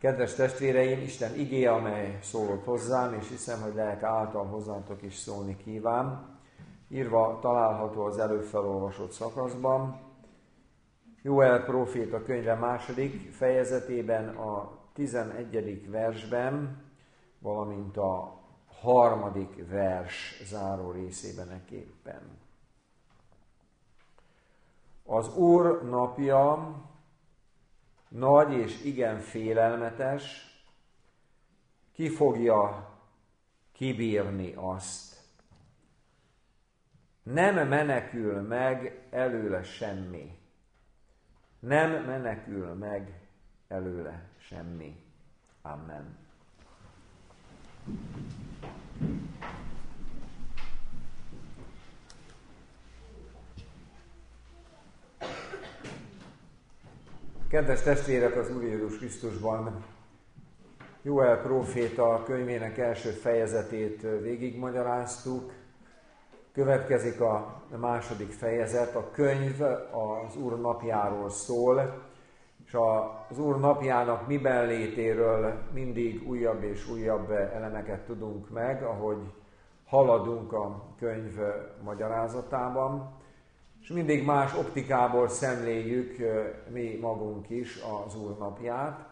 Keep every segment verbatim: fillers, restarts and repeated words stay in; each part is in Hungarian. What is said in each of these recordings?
Kedves testvéreim, Isten igéje, amely szólott hozzám, és hiszem, hogy lelke által hozzátok is szólni kíván, írva található az előbb felolvasott szakaszban. Jóel próféta könyve második fejezetében, a tizenegyedik versben, valamint a harmadik vers záró részében eképpen. Az Úr napja nagy és igen félelmetes, ki fogja kibírni azt. Nem menekül meg előle semmi. Nem menekül meg előle semmi. Amen. Kedves testvérek, az Úr Jézus Krisztusban, Jóel próféta könyvének első fejezetét végigmagyaráztuk. Következik a második fejezet, a könyv az Úr napjáról szól, és az Úr napjának miben létéről mindig újabb és újabb elemeket tudunk meg, ahogy haladunk a könyv magyarázatában. És mindig más optikából szemléljük mi magunk is az Úr napját.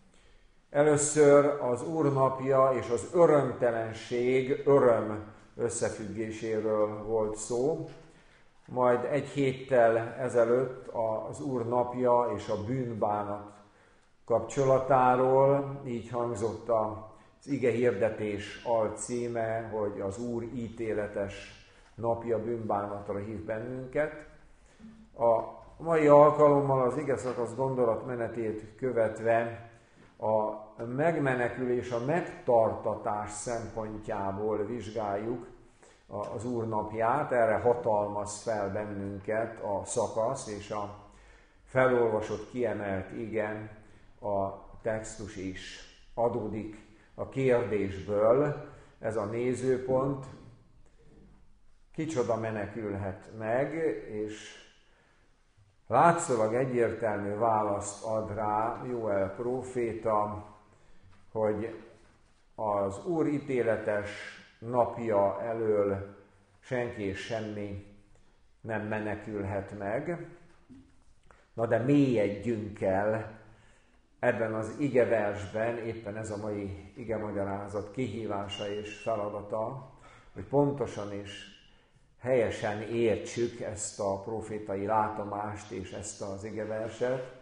Először az Úr napja és az örömtelenség öröm összefüggéséről volt szó, majd egy héttel ezelőtt az Úr napja és a bűnbánat kapcsolatáról, így hangzott az ige hirdetés alcíme, hogy az Úr ítéletes napja bűnbánatra hív bennünket. A mai alkalommal az ige szakasz gondolatmenetét követve a megmenekülés, a megtartatás szempontjából vizsgáljuk az Úr napját. Erre hatalmaz fel bennünket a szakasz és a felolvasott kiemelt ige, a textus is. Adódik a kérdésből ez a nézőpont, kicsoda menekülhet meg, és látszólag egyértelmű választ ad rá Jóel próféta, hogy az Úr ítéletes napja elől senki és semmi nem menekülhet meg. Na de mélyedjünk el ebben az igeversben, éppen ez a mai igemagyarázat kihívása és feladata, hogy pontosan és helyesen értsük ezt a profétai látomást és ezt az igeverset.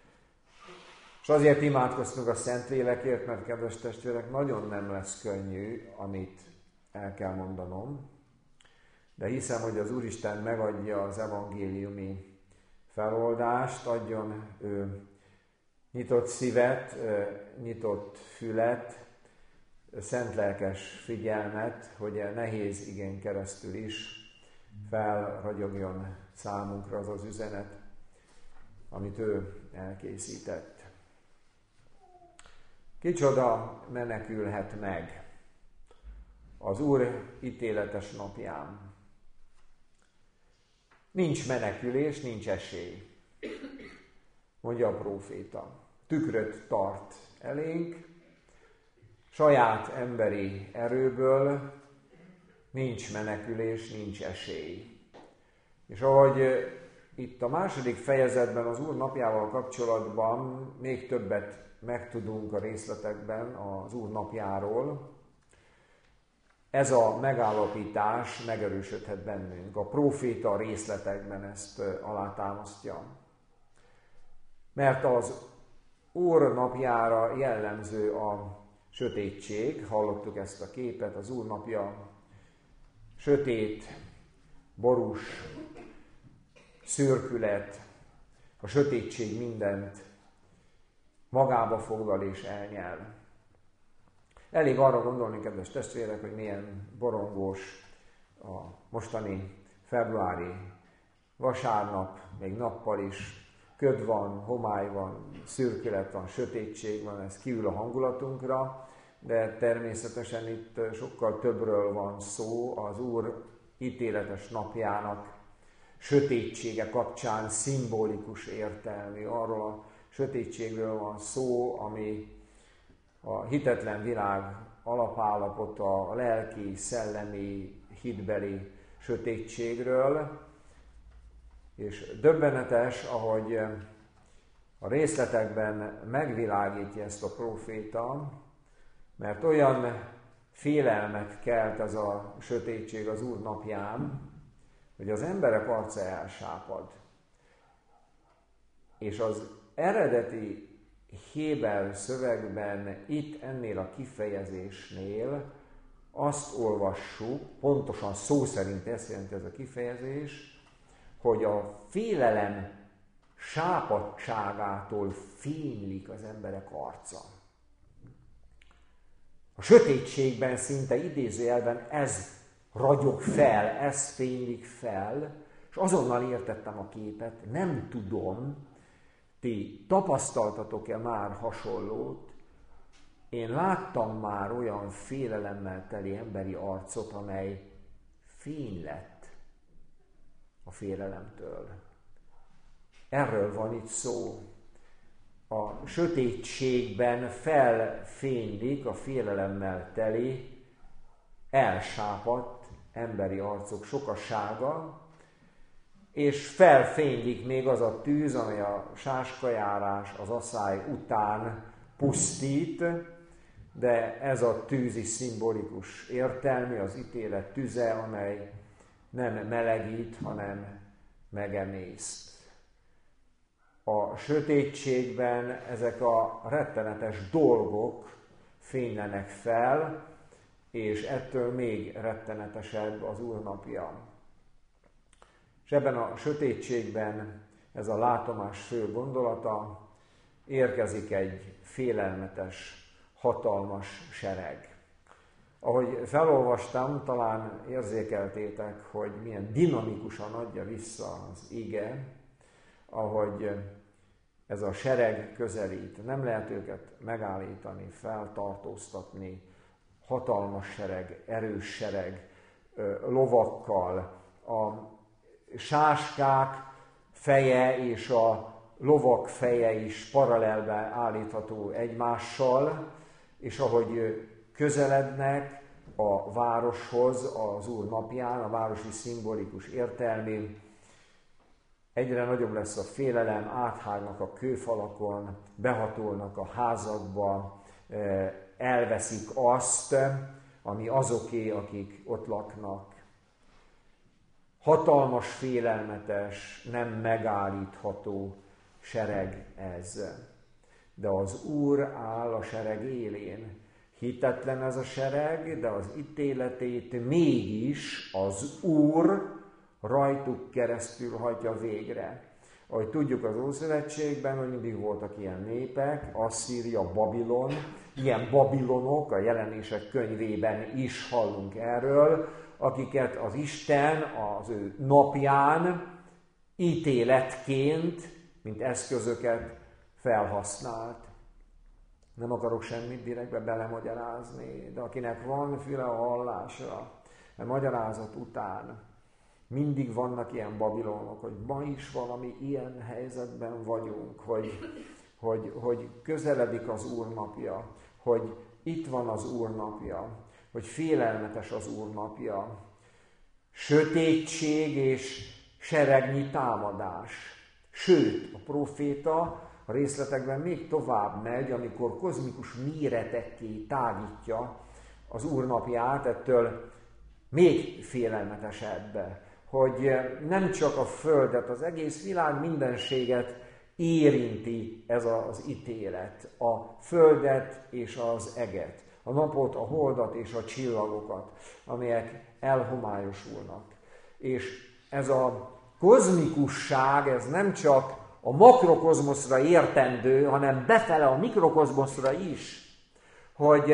És azért imádkoztunk a Szentlélekért, mert kedves testvérek, nagyon nem lesz könnyű, amit el kell mondanom, de hiszem, hogy az Úristen megadja az evangéliumi feloldást, adjon ő nyitott szívet, nyitott fület, szentlelkes figyelmet, hogy a nehéz igén keresztül is felragyogjon számunkra az az üzenet, amit ő elkészített. Kicsoda menekülhet meg az Úr ítéletes napján? Nincs menekülés, nincs esély, mondja a próféta. Tükröt tart elénk, saját emberi erőből nincs menekülés, nincs esély. És ahogy itt a második fejezetben az Úr napjával kapcsolatban még többet megtudunk a részletekben az Úr napjáról, ez a megállapítás megerősödhet bennünk. A próféta a részletekben ezt alátámasztja. Mert az Úr napjára jellemző a sötétség, hallottuk ezt a képet, az Úr napja sötét, borús, szürkület, a sötétség mindent magába foglal és elnyel. Elég arra gondolni, kedves testvérek, hogy milyen borongós a mostani februári vasárnap, még nappal is. Köd van, homály van, szürkület van, sötétség van, ez kiül a hangulatunkra, de természetesen itt sokkal többről van szó. Az Úr ítéletes napjának sötétsége kapcsán szimbolikus értelmű. Arról a sötétségről van szó, ami a hitetlen világ alapállapota, a lelki, szellemi, hitbeli sötétségről, és döbbenetes, ahogy a részletekben megvilágítja ezt a próféta, mert olyan félelmet kelt ez a sötétség az Úr napján, hogy az emberek arca elsápad. És az eredeti héber szövegben, itt ennél a kifejezésnél azt olvassuk, pontosan szó szerint ezt jelenti ez a kifejezés, hogy a félelem sápadtságától fénylik az emberek arca. A sötétségben szinte idézőjelben ez ragyog fel, ez fénylik fel, és azonnal értettem a képet, nem tudom, ti tapasztaltatok-e már hasonlót? Én láttam már olyan félelemmel teli emberi arcot, amely fény lett a félelemtől. Erről van itt szó. A sötétségben felfénylik a félelemmel teli, elsápadt emberi arcok sokasága, és felfénylik még az a tűz, amely a sáskajárás, az aszály után pusztít, de ez a tűz is szimbolikus értelmű, az ítélet tüze, amely nem melegít, hanem megemészt. A sötétségben ezek a rettenetes dolgok fénylenek fel, és ettől még rettenetesebb az Úr napja. És ebben a sötétségben ez a látomás fő gondolata, érkezik egy félelmetes, hatalmas sereg. Ahogy felolvastam, talán érzékeltétek, hogy milyen dinamikusan adja vissza az ige, ahogy ez a sereg közelít. Nem lehet őket megállítani, feltartóztatni. Hatalmas sereg, erős sereg, lovakkal. A sáskák feje és a lovak feje is paralelbe állítható egymással, és ahogy közelednek a városhoz az Úr napján, a városi szimbolikus értelmén, egyre nagyobb lesz a félelem, áthágnak a kőfalakon, behatolnak a házakba, elveszik azt, ami azoké, akik ott laknak. Hatalmas, félelmetes, nem megállítható sereg ez. De az Úr áll a sereg élén. Hitetlen ez a sereg, de az ítéletét mégis az Úr rajtuk keresztül hajtja végre. Ahogy tudjuk az Ószövetségben, hogy mindig voltak ilyen népek, Asszíria, Babilon, ilyen babilonok, a Jelenések könyvében is hallunk erről, akiket az Isten az ő napján ítéletként, mint eszközöket felhasznált. Nem akarok semmit direktbe belemagyarázni, de akinek van füle a hallásra, a magyarázat után mindig vannak ilyen babilonok, hogy ma is valami ilyen helyzetben vagyunk, hogy, hogy, hogy közeledik az Úr napja, hogy itt van az Úr napja, hogy félelmetes az Úr napja. Sötétség és seregnyi támadás. Sőt, a próféta a részletekben még tovább megy, amikor kozmikus méretekké tágítja az Úr napját, ettől még félelmetesebb, hogy nem csak a Földet, az egész világ mindenséget érinti ez az ítélet. A Földet és az eget, a napot, a holdat és a csillagokat, amelyek elhomályosulnak. És ez a kozmikusság, ez nem csak a makrokozmoszra értendő, hanem befele a mikrokozmoszra is, hogy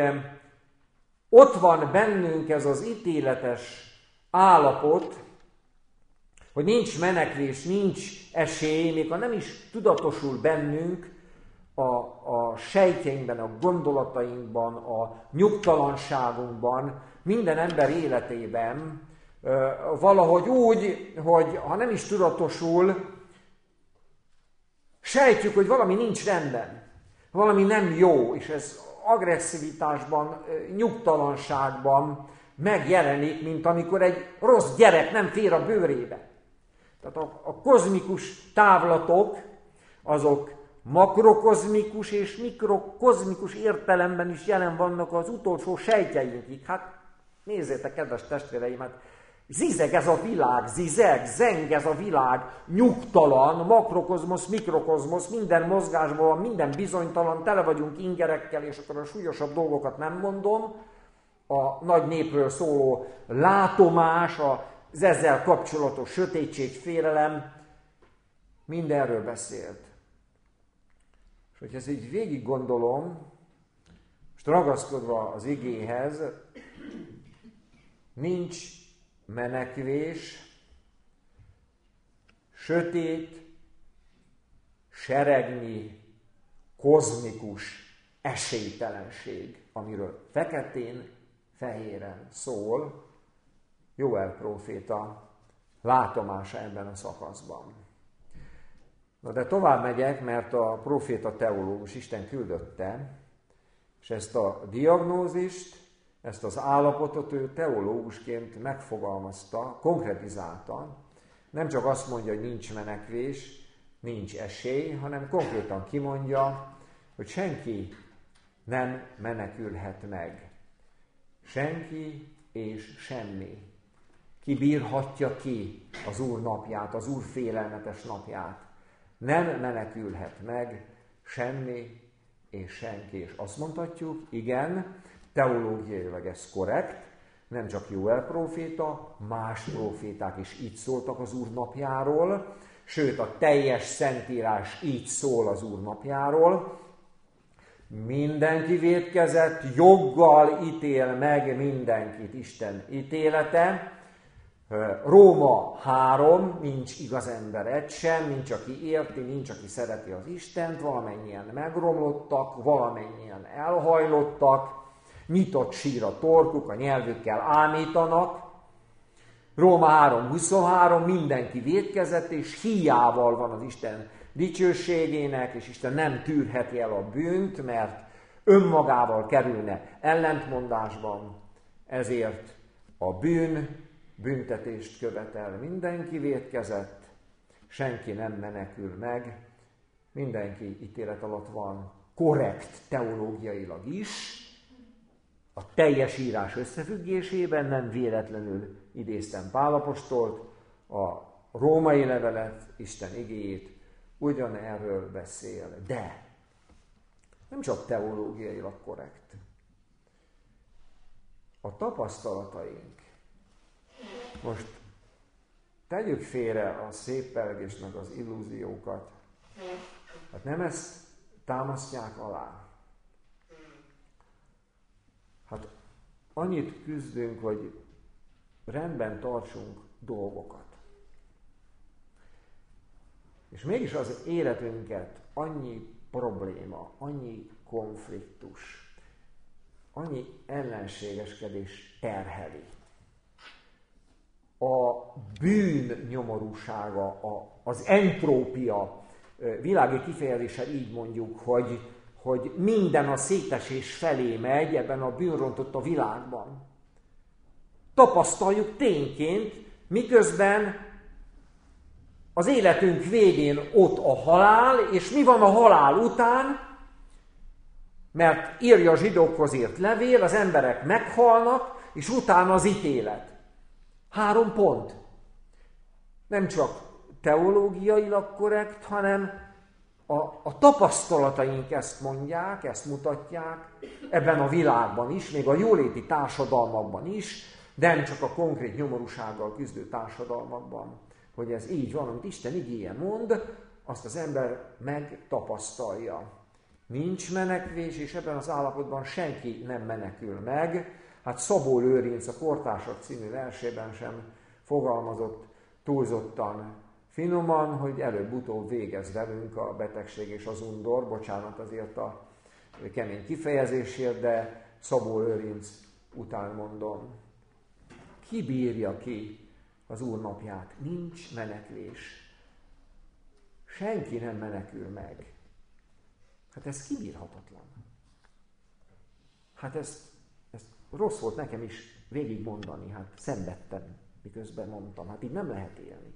ott van bennünk ez az ítéletes állapot, hogy nincs menekvés, nincs esély, még ha nem is tudatosul bennünk a, a sejtjeinkben, a gondolatainkban, a nyugtalanságunkban, minden ember életében, valahogy úgy, hogy ha nem is tudatosul, sejtjük, hogy valami nincs rendben, valami nem jó, és ez agresszivitásban, nyugtalanságban megjelenik, mint amikor egy rossz gyerek nem fér a bőrébe. Tehát a, a kozmikus távlatok, azok makrokozmikus és mikrokozmikus értelemben is jelen vannak az utolsó sejtjeinkig. Hát nézzétek, kedves testvéreim, hát zizeg ez a világ, zizeg, zeng ez a világ, nyugtalan, makrokozmosz, mikrokozmosz, minden mozgásban van, minden bizonytalan, tele vagyunk ingerekkel, és akkor a súlyosabb dolgokat nem mondom. A nagy népről szóló látomás, az ezzel kapcsolatos sötétség, félelem, mindenről beszélt. És hogyha ezt így végig gondolom, most ragaszkodva az igéhez, nincs menekvés, sötét, seregnyi, kozmikus esélytelenség, amiről feketén, fehéren szól Jóel próféta látomása ebben a szakaszban. Na de tovább megyek, mert a próféta teológus Isten küldötte, és ezt a diagnózist, ezt az állapotot ő teológusként megfogalmazta, konkretizálta. Nem csak azt mondja, hogy nincs menekvés, nincs esély, hanem konkrétan kimondja, hogy senki nem menekülhet meg. Senki és semmi. Ki bírhatja ki az Úr napját, az Úr félelmetes napját. Nem menekülhet meg semmi és senki. És azt mondhatjuk, igen, teológiailag ez korrekt, nem csak Jóel próféta, más próféták is így szóltak az Úr napjáról, sőt a teljes Szentírás így szól az Úr napjáról. Mindenki vétkezett, joggal ítél meg mindenkit Isten ítélete. Róma három, nincs igaz ember egy sem, nincs aki érti, nincs aki szereti az Istent, valamennyien megromlottak, valamennyien elhajlottak, nyitott sír a torkuk, a nyelvükkel ámítanak. Róma három huszonhárom, mindenki vétkezett, és híjával van az Isten dicsőségének, és Isten nem tűrheti el a bűnt, mert önmagával kerülne ellentmondásban, ezért a bűn büntetést követel. Mindenki vétkezett, senki nem menekül meg, mindenki ítélet alatt van, korrekt teológiailag is, a teljes írás összefüggésében, nem véletlenül idéztem Pál apostolt, a római levelet, Isten igéjét, ugyanerről beszél, de nem csak teológiailag korrekt. A tapasztalataink, most tegyük félre a széppelgést meg az illúziókat, hát nem ezt támasztják alá. Hát annyit küzdünk, hogy rendben tartsunk dolgokat. És mégis az életünket annyi probléma, annyi konfliktus, annyi ellenségeskedés terheli. A bűn nyomorúsága, a, az entrópia, világi kifejezéssel így mondjuk, hogy, hogy minden a szétesés felé megy ebben a bűnrontott a világban. Tapasztaljuk tényként, miközben az életünk végén ott a halál, és mi van a halál után? Mert írja a zsidókhoz írt levél, az emberek meghalnak, és utána az ítélet. Három pont. Nem csak teológiailag korrekt, hanem a, a tapasztalataink ezt mondják, ezt mutatják, ebben a világban is, még a jóléti társadalmakban is, de nem csak a konkrét nyomorúsággal küzdő társadalmakban, hogy ez így van, amit Isten igéje mond, azt az ember megtapasztalja. Nincs menekvés, és ebben az állapotban senki nem menekül meg. Hát Szabó Lőrinc a Kortársak című versében sem fogalmazott túlzottan finoman, hogy előbb-utóbb végez velünk a betegség és az undor, bocsánat azért a kemény kifejezésért, de Szabó Lőrinc után mondom. Ki bírja ki az Úr napját? Nincs menekvés. Senki nem menekül meg. Hát ez kibírhatatlan. Hát ezt, ezt rossz volt nekem is végigmondani, hát szenvedtem, miközben mondtam, hát így nem lehet élni.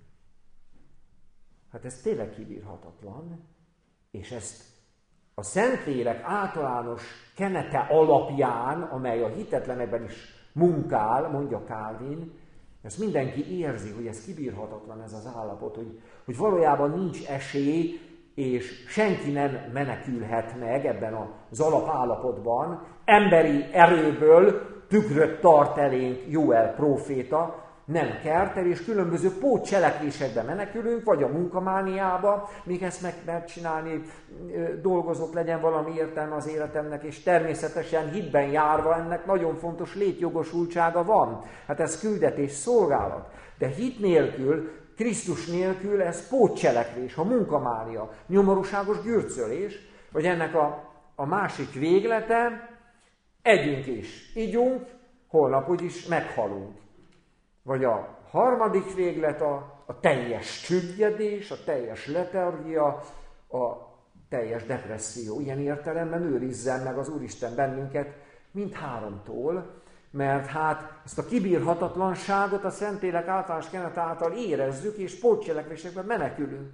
Hát ez tényleg kibírhatatlan, és ezt a Szentlélek általános kenete alapján, amely a hitetlenekben is munkál, mondja Calvin, ezt mindenki érzi, hogy ez kibírhatatlan ez az állapot, hogy, hogy valójában nincs esély, és senki nem menekülhet meg ebben az alapállapotban. Emberi erőből tükröt tart elénk Jóel próféta, nem kertel, és különböző pótcselekvésekbe menekülünk, vagy a munkamániába, még ezt meg megcsinálni, dolgozott legyen valami értelme az életemnek, és természetesen hitben járva ennek nagyon fontos létjogosultsága van. Hát ez küldetés, szolgálat. De hit nélkül, Krisztus nélkül ez pótcselekvés, a munkamánia, nyomorúságos gürcölés, vagy ennek a, a másik véglete, együnk is, igyunk, holnap úgyis meghalunk. Vagy a harmadik véglet a, a teljes csüggedés, a teljes letargia, a teljes depresszió. Ilyen értelemben őrizzen meg az Úristen bennünket mindháromtól, mert hát ezt a kibírhatatlanságot a Szentlélek általános kenet által érezzük, és pótcselekvésekben menekülünk.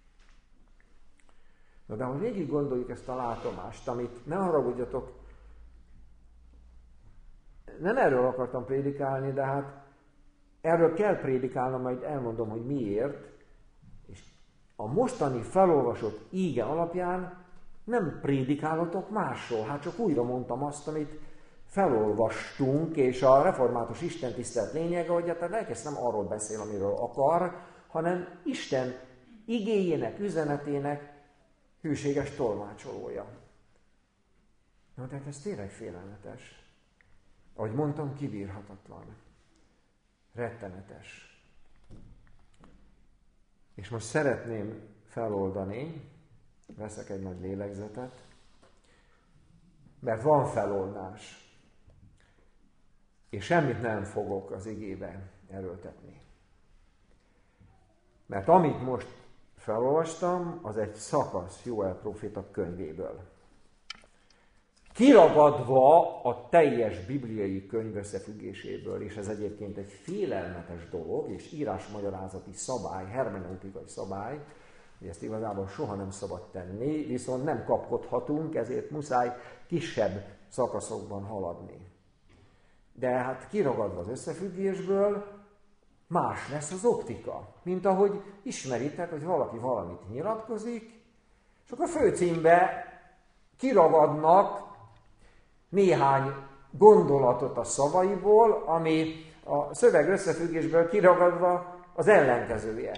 Na de ha végig gondoljuk ezt a látomást, amit ne haragudjatok, nem erről akartam prédikálni, de hát erről kell prédikálnom, majd elmondom, hogy miért. És a mostani felolvasott íge alapján nem prédikálhatok másról. Hát csak újra mondtam azt, amit felolvastunk, és a református istentisztelet lényege, hogy hát a lelkész nem arról beszél, amiről akar, hanem Isten igéjének, üzenetének hűséges tolmácsolója. Na, tehát ez tényleg félelmetes. Ahogy mondtam, kibírhatatlan. Rettenetes. És most szeretném feloldani, veszek egy nagy lélegzetet, mert van feloldás, és semmit nem fogok az igébe erőltetni. Mert amit most felolvastam, az egy szakasz Jóel próféta könyvéből. Kiragadva a teljes bibliai könyv összefüggéséből, és ez egyébként egy félelmetes dolog, és írásmagyarázati szabály, hermeneutikai szabály, hogy ezt igazából soha nem szabad tenni, viszont nem kapkodhatunk, ezért muszáj kisebb szakaszokban haladni. De hát kiragadva az összefüggésből, más lesz az optika, mint ahogy ismeritek, hogy valaki valamit nyilatkozik, és akkor a főcímbe kiragadnak néhány gondolatot a szavaiból, ami a szöveg összefüggésből kiragadva az ellenkezője.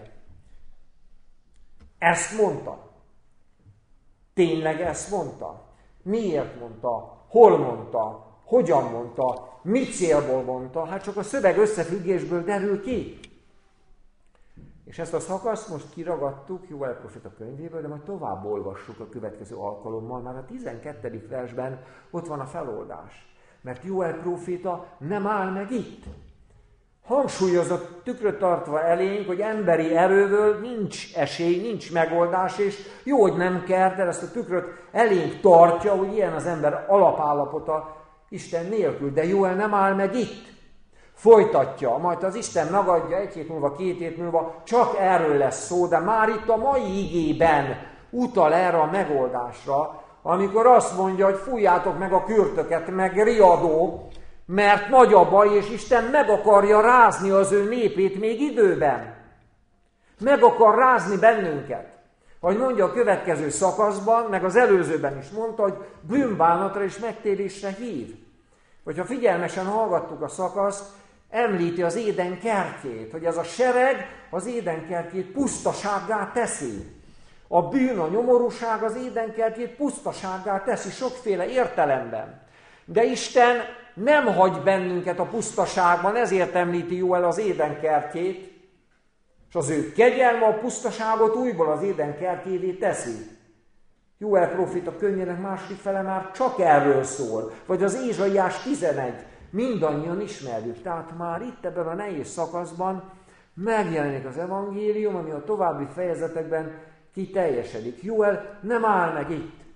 Ezt mondta. Tényleg ezt mondta? Miért mondta? Hol mondta? Hogyan mondta? Mi célból mondta? Hát csak a szöveg összefüggésből derül ki. És ezt a szakaszt most kiragadtuk Jóel próféta könyvéből, de majd tovább olvassuk a következő alkalommal. Már a tizenkettedik versben ott van a feloldás. Mert Jóel próféta nem áll meg itt. Hangsúlyozott tükröt tartva elénk, hogy emberi erőből nincs esély, nincs megoldás, és jó, hogy nem kell, de ezt a tükröt elénk tartja, hogy ilyen az ember alapállapota Isten nélkül. De Jóel nem áll meg itt. Folytatja, majd az Isten megadja egy hét múlva, két hét múlva, csak erről lesz szó, de már itt a mai igében utal erre a megoldásra, amikor azt mondja, hogy fújjátok meg a kürtöket, meg riadó, mert nagy a baj, és Isten meg akarja rázni az ő népét még időben. Meg akar rázni bennünket. Ahogy mondja a következő szakaszban, meg az előzőben is mondta, hogy bűnbánatra és megtérésre hív. Hogyha figyelmesen hallgattuk a szakaszt, említi az Éden kertjét, hogy ez a sereg az Éden kertjét pusztasággá teszi. A bűn, a nyomorúság az Éden kertjét pusztasággá teszi sokféle értelemben. De Isten nem hagy bennünket a pusztaságban, ezért említi Jóel az Éden kertjét, és az ő kegyelme a pusztaságot újból az Éden kertjévé teszi. Jóel próféta könyvének második fele már csak erről szól, vagy az Ézsaiás tizenegy, mindannyian ismerjük. Tehát már itt ebben a nehéz szakaszban megjelenik az evangélium, ami a további fejezetekben kiteljesedik. Jóel nem áll meg itt.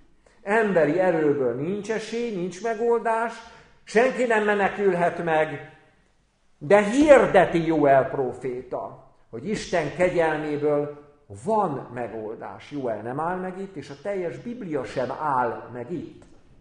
emberi erőből nincs esély, nincs megoldás, senki nem menekülhet meg, de hirdeti Jóel próféta, hogy Isten kegyelméből van megoldás. Jóel nem áll meg itt, és a teljes Biblia sem áll meg itt.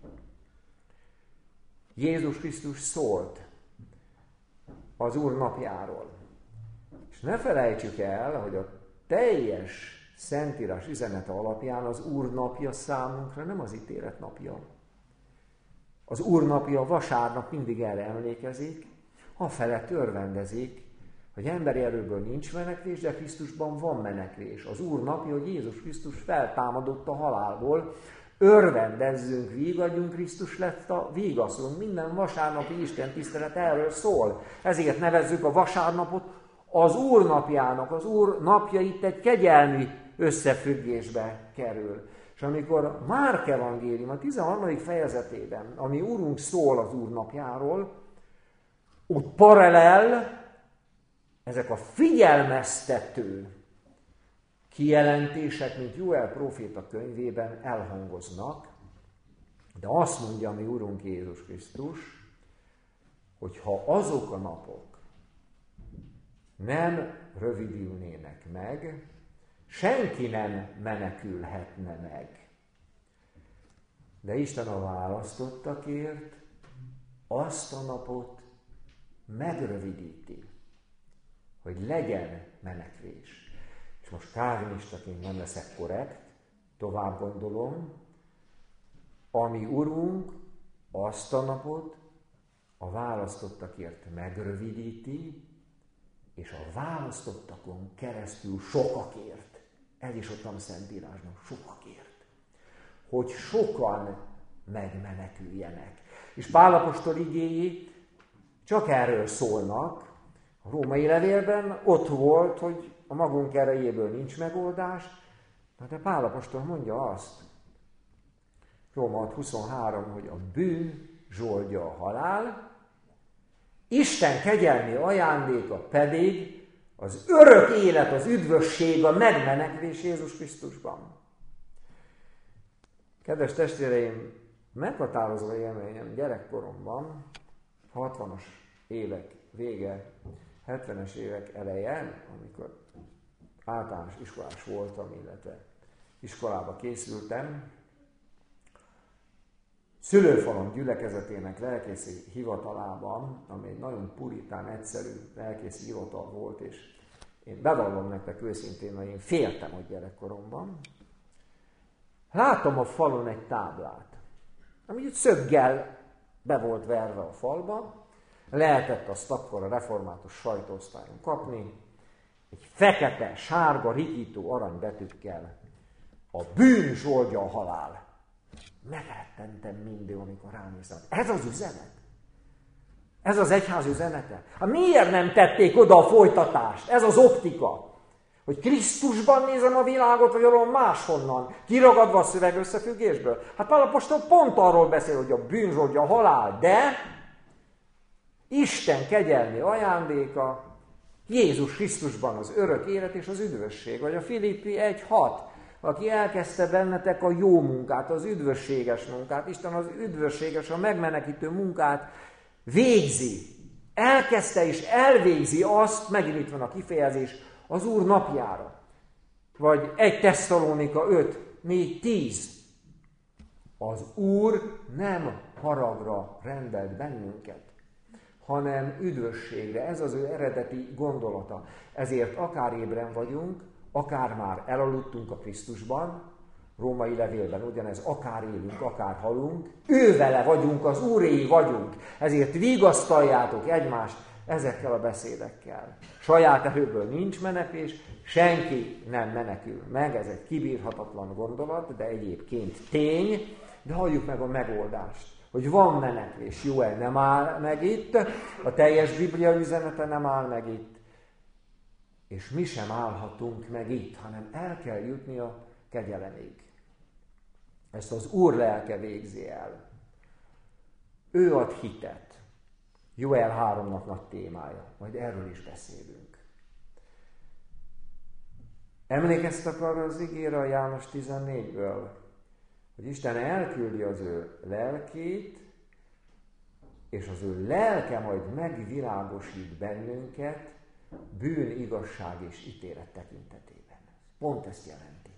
Jézus Krisztus szólt az Úr napjáról. És ne felejtsük el, hogy a teljes Szentírás üzenete alapján az Úr napja számunkra nem az ítélet napja. Az Úr napja vasárnap mindig erre emlékezik, afelett örvendezik, hogy emberi erőből nincs menekvés, de Krisztusban van menekvés. Az Úr napja, hogy Jézus Krisztus feltámadott a halálból, örvendezzünk, vígadjunk, Krisztus lett a vígaszunk. Minden vasárnapi Isten tisztelet erről szól. Ezért nevezzük a vasárnapot az Úr napjának. Az Úr napja itt egy kegyelmi összefüggésbe kerül. És amikor Márk evangélium a tizenharmadik fejezetében, ami Úrunk szól az Úr napjáról, ott paralel ezek a figyelmeztető kijelentések, mint Jóel próféta könyvében elhangoznak, de azt mondja mi Urunk Jézus Krisztus, hogy ha azok a napok nem rövidülnének meg, senki nem menekülhetne meg. De Isten a választottakért azt a napot megrövidíti, hogy legyen menekvés. És most kálvinistaként nem leszek korrekt, tovább gondolom, ami Urunk azt a napot a választottakért megrövidíti, és a választottakon keresztül sokakért. Ez is ott a Szentírásnak, sokakért. Hogy sokan megmeneküljenek. És Pál apostol igéi csak erről szólnak. A római levélben ott volt, hogy a magunk erejéből nincs megoldás, de Pál apostol mondja azt, Róma hat huszonhárom, hogy a bűn zsoldja a halál, Isten kegyelmi ajándéka pedig az örök élet, az üdvösség, a megmenekvés Jézus Krisztusban. Kedves testvéreim, meghatározó élményem gyerekkoromban, hatvanas évek vége, hetvenes évek eleje, amikor általános iskolás voltam, illetve iskolába készültem, Szülőfalom gyülekezetének lelkészi hivatalában, ami egy nagyon puritán, egyszerű lelkészi hivatal volt, és én bevallom nektek őszintén, hogy én féltem ott gyerekkoromban. Látom a falon egy táblát, ami szöggel be volt verve a falba, lehetett azt akkor a református sajtóosztályon kapni, egy fekete, sárga, rikító aranybetűkkel: a bűn zsoldja a halál. Megrettentem mindig, amikor ránéztem. Ez az üzenet? Ez az egyház üzenete? Hát miért nem tették oda a folytatást? Ez az optika. Hogy Krisztusban nézem a világot, vagy valahol máshonnan, kiragadva a szöveg összefüggésből. Hát Pál apostol pont arról beszél, hogy a bűn zsoldja a halál, de Isten kegyelmi ajándéka, Jézus Krisztusban az örök élet és az üdvösség. Vagy a Filippi egy hat, aki elkezdte bennetek a jó munkát, az üdvösséges munkát, Isten az üdvösséges, a megmenekítő munkát végzi. Elkezdte és elvégzi azt, megint itt van a kifejezés, az Úr napjára. Vagy egy Tesszalonika öt, négy, tíz. Az Úr nem haragra rendelt bennünket, hanem üdvösségre. Ez az ő eredeti gondolata. Ezért akár ébren vagyunk, akár már elaludtunk a Krisztusban, római levélben ugyanez, akár élünk, akár halunk, ővele vagyunk, az Úréi vagyunk. Ezért vigasztaljátok egymást ezekkel a beszédekkel. Saját erőből nincs menekvés, senki nem menekül meg, ez egy kibírhatatlan gondolat, de egyébként tény, de halljuk meg a megoldást. Hogy van menekvés, Jóel nem áll meg itt, a teljes Biblia üzenete nem áll meg itt, és mi sem állhatunk meg itt, hanem el kell jutni a kegyelemig. Ezt az Úr lelke végzi el. Ő ad hitet. Jóel háromnak nagy témája, majd erről is beszélünk. Emlékeztek arra az igére a János tizennégyből, hogy Isten elküldi az ő lelkét, és az ő lelke majd megvilágosít bennünket bűn, igazság és ítélet tekintetében. Pont ezt jelenti.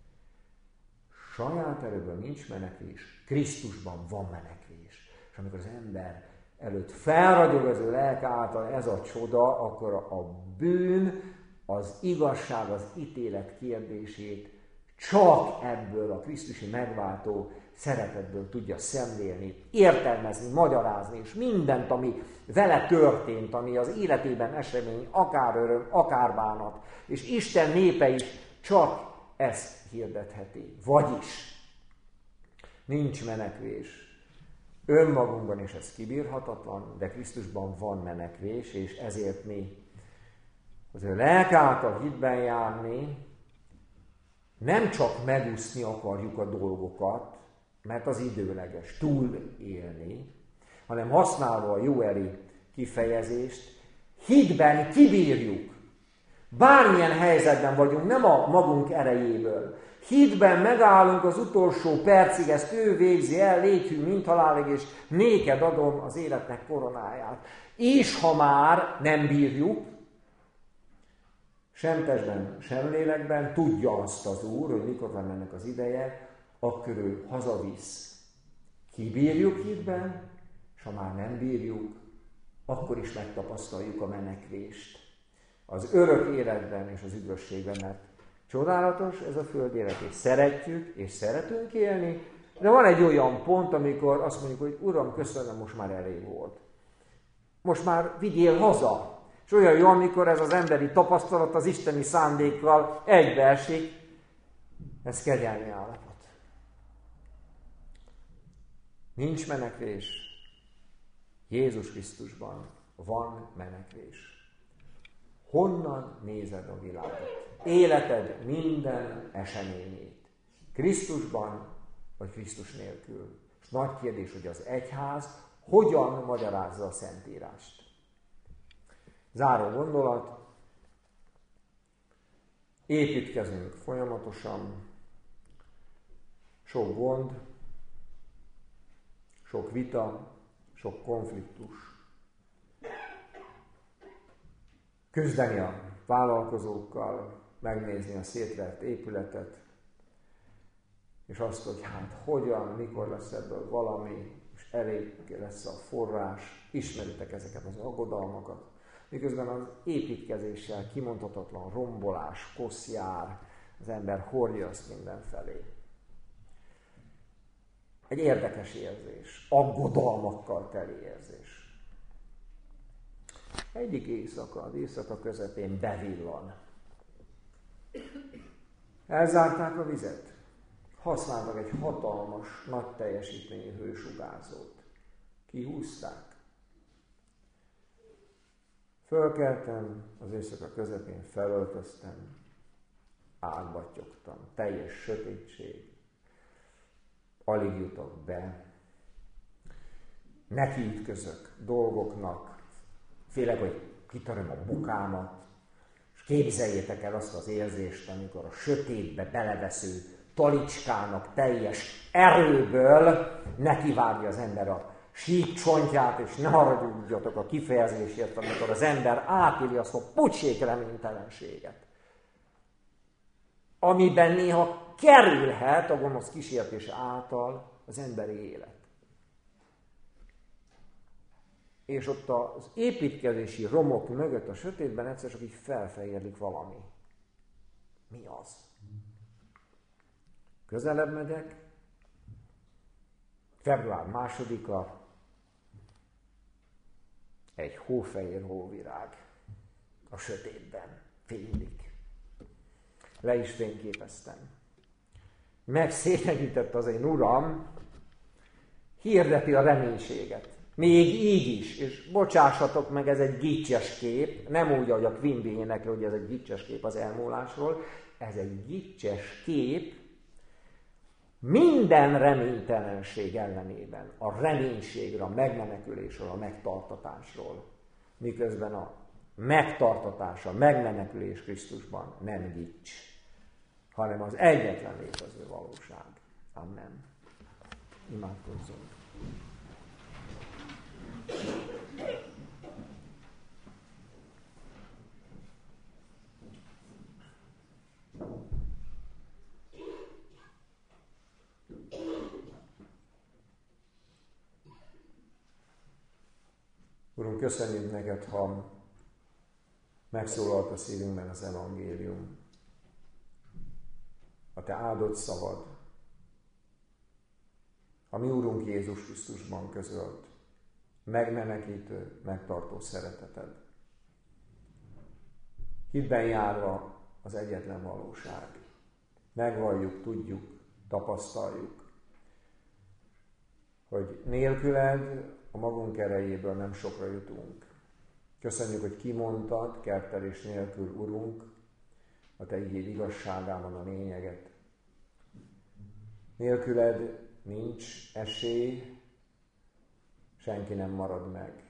Saját erőből nincs menekvés, Krisztusban van menekvés. És amikor az ember előtt felragyog az ő lelke által ez a csoda, akkor a bűn, az igazság, az ítélet kérdését csak ebből a krisztusi megváltó szeretetből tudja szemlélni, értelmezni, magyarázni, és mindent, ami vele történt, ami az életében esemény, akár öröm, akár bánat, és Isten népe is csak ezt hirdetheti. Vagyis nincs menekvés önmagunkban, és ez kibírhatatlan, de Krisztusban van menekvés, és ezért mi az ő lelk által hitben járni, nem csak megúszni akarjuk a dolgokat, mert az időleges, túlélni, hanem használva a Joeli kifejezést, hitben kibírjuk. Bármilyen helyzetben vagyunk, nem a magunk erejéből. Hitben megállunk az utolsó percig, ezt ő végzi el, légy mint halálig, és néked adom az életnek koronáját. És ha már nem bírjuk, sem testben, sem lélekben, tudja azt az Úr, hogy mikor van ennek az ideje, akkor ő hazavisz. Kibírjuk hitben, és ha már nem bírjuk, akkor is megtapasztaljuk a menekvést. Az örök életben és az üdvösségben, mert csodálatos ez a föld élet, és szeretjük, és szeretünk élni, de van egy olyan pont, amikor azt mondjuk, hogy Uram, köszönöm, most már elég volt. Most már vigyél haza. És olyan jó, amikor ez az emberi tapasztalat az isteni szándékkal egybeesik, ez kegyelmi állapot. Nincs menekvés. Jézus Krisztusban van menekvés. Honnan nézed a világot? Életed minden eseményét. Krisztusban vagy Krisztus nélkül. És nagy kérdés, hogy az egyház hogyan magyarázza a Szentírást. Záró gondolat. Építkezünk folyamatosan. Sok gond, sok vita, sok konfliktus. Küzdeni a vállalkozókkal, megnézni a szétvert épületet, és azt, hogy hát hogyan, mikor lesz ebből valami, és elég lesz a forrás, ismeritek ezeket az aggodalmakat. Miközben az építkezéssel kimondhatatlan rombolás, kosz jár, az ember hordja azt mindenfelé. Egy érdekes érzés, aggodalmakkal teli érzés. Egyik éjszaka, az éjszaka közepén bevillan. Elzárták a vizet. Használtak egy hatalmas, nagy teljesítményű hősugárzót. Kihúzták. Fölkeltem, az éjszaka közepén felöltöztem, ágbattyogtam, teljes sötétség. Alig jutok be. Neki ütközök dolgoknak, félek, hogy kitöröm a bokámat, és képzeljétek el azt az érzést, amikor a sötétbe belevesző talicskának teljes erőből nekivágja az ember a síkcsontját, és ne haragudjatok a kifejezésért, amikor az ember átéli azt a pocsék reménytelenséget, amiben néha kerülhet a gonosz kísértés által az emberi élet. És ott az építkezési romok mögött a sötétben egyszer csak így felfejellik valami. Mi az? Közelebb megyek, február másodika, egy hófehér hóvirág a sötétben fénylik. Le is fényképeztem. Megszégyenített az én Uram, hirdeti a reménységet. Még így is, és bocsássatok meg, ez egy gicses kép, nem úgy, ahogy a Quimby énekli, hogy ez egy gicses kép az elmúlásról, ez egy gicses kép minden reménytelenség ellenében, a reménységről, a megmenekülésről, a megtartatásról, miközben a megtartatás, a megmenekülés Krisztusban nem gics, hanem az egyetlen létező valóság. Amen. Imádkozzunk. Urunk, köszönjük neked, ha megszólalt a szívünkben az evangélium, a te áldott szavad, a mi Úrunk Jézus Krisztusban közölt, megmenekítő, megtartó szereteted. Hitben járva az egyetlen valóság. Megvalljuk, tudjuk, tapasztaljuk, hogy nélküled a magunk erejéből nem sokra jutunk. Köszönjük, hogy kimondtad, kertelés nélkül, Urunk, a te igéd igazságában a lényeget. Nélküled nincs esély, senki nem marad meg.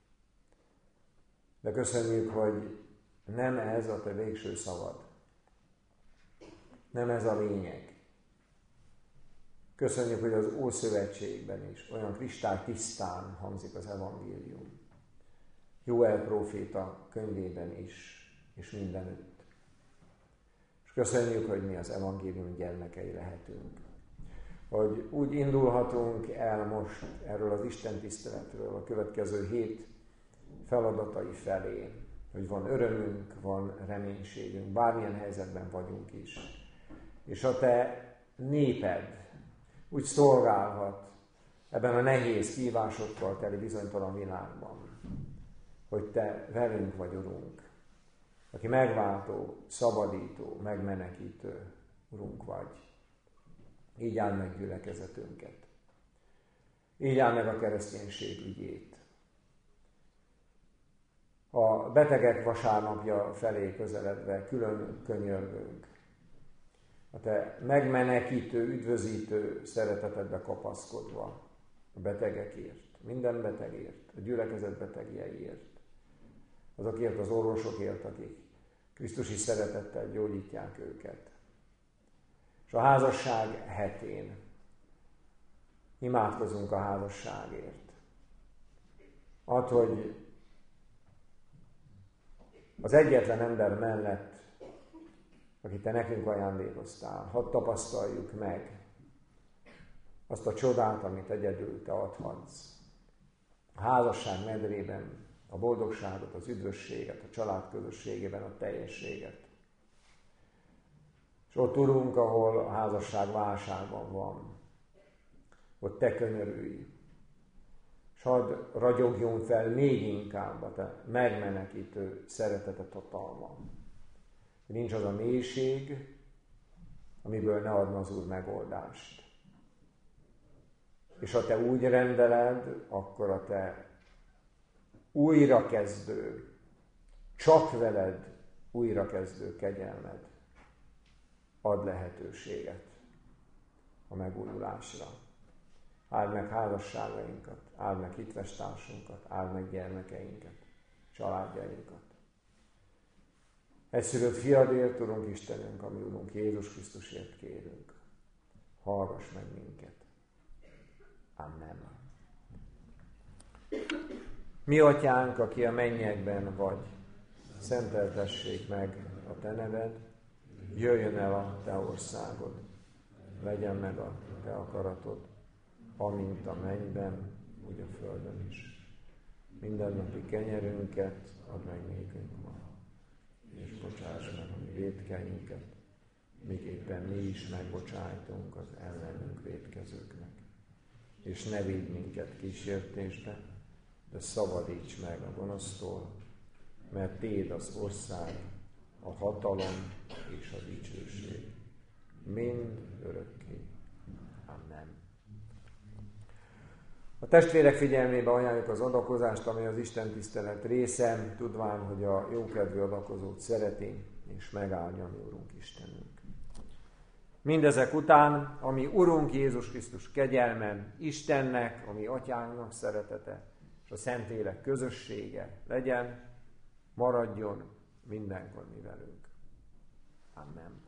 De köszönjük, hogy nem ez a te végső szavad. Nem ez a lényeg. Köszönjük, hogy az Ószövetségben is olyan kristálytisztán hangzik az evangélium. Jóel próféta könyvében is, és mindenütt. És köszönjük, hogy mi az evangélium gyermekei lehetünk. Hogy úgy indulhatunk el most erről az Isten tiszteletről a következő hét feladatai felé, hogy van örömünk, van reménységünk, bármilyen helyzetben vagyunk is. És a te néped úgy szolgálhat ebben a nehéz kihívásokkal teli bizonytalan világban, hogy te velünk vagy, Urunk, aki megváltó, szabadító, megmenekítő Urunk vagy. Így áld meg gyülekezetünket. Így áld meg a kereszténység ügyét. A betegek vasárnapja felé közeledve külön könyörgünk. A te megmenekítő, üdvözítő szeretetedbe kapaszkodva a betegekért, minden betegért, a gyülekezet betegjeiért, azokért az orvosokért, akik krisztusi szeretettel gyógyítják őket. És a házasság hetén imádkozunk a házasságért. Add, hogy az egyetlen ember mellett, akit te nekünk ajándékoztál, hadd tapasztaljuk meg azt a csodát, amit egyedül te adhatsz. A házasság medrében a boldogságot, az üdvösséget, a család közösségében a teljességet. És ott, Urunk, ahol a házasság válságban van, ott te könyörülj, és hadd ragyogjon fel még inkább a te megmenekítő szeretetet hatalma. Nincs az a mélység, amiből ne adna az Úr megoldást. És ha te úgy rendeled, akkor a te újrakezdő, csak veled újrakezdő kegyelmed ad lehetőséget a megújulásra. Áld meg házasságainkat, áld meg hitvestársunkat, áld meg gyermekeinket, családjainkat. Egyszülött fiadért, Urunk Istenünk, ami Urunk Jézus Krisztusért kérünk. Hallgass meg minket. Amen. Mi atyánk, aki a mennyekben vagy, szenteltessék meg a te neved, jöjjön el a te országod, legyen meg a te akaratod, amint a mennyben, úgy a földön is. Mindennapi kenyerünket add meg nékünk ma, és bocsáss meg a mi vétkeinket, miképpen mi is megbocsájtunk az ellenünk vétkezőknek. És ne vigy minket kísértésbe, de szabadíts meg a gonosztól, mert Téd az ország, a hatalom és a dicsőség. Mind örökké. Amen. A testvérek figyelmébe ajánljuk az adakozást, ami az Isten tisztelet része, tudván, hogy a jókedvű adakozót szereti, és megáldja mi Urunk Istenünk. Mindezek után, ami Urunk Jézus Krisztus kegyelme, Istennek, ami Atyánknak szeretete, és a Szentlélek közössége legyen, maradjon mindenkor mi velünk. Amen.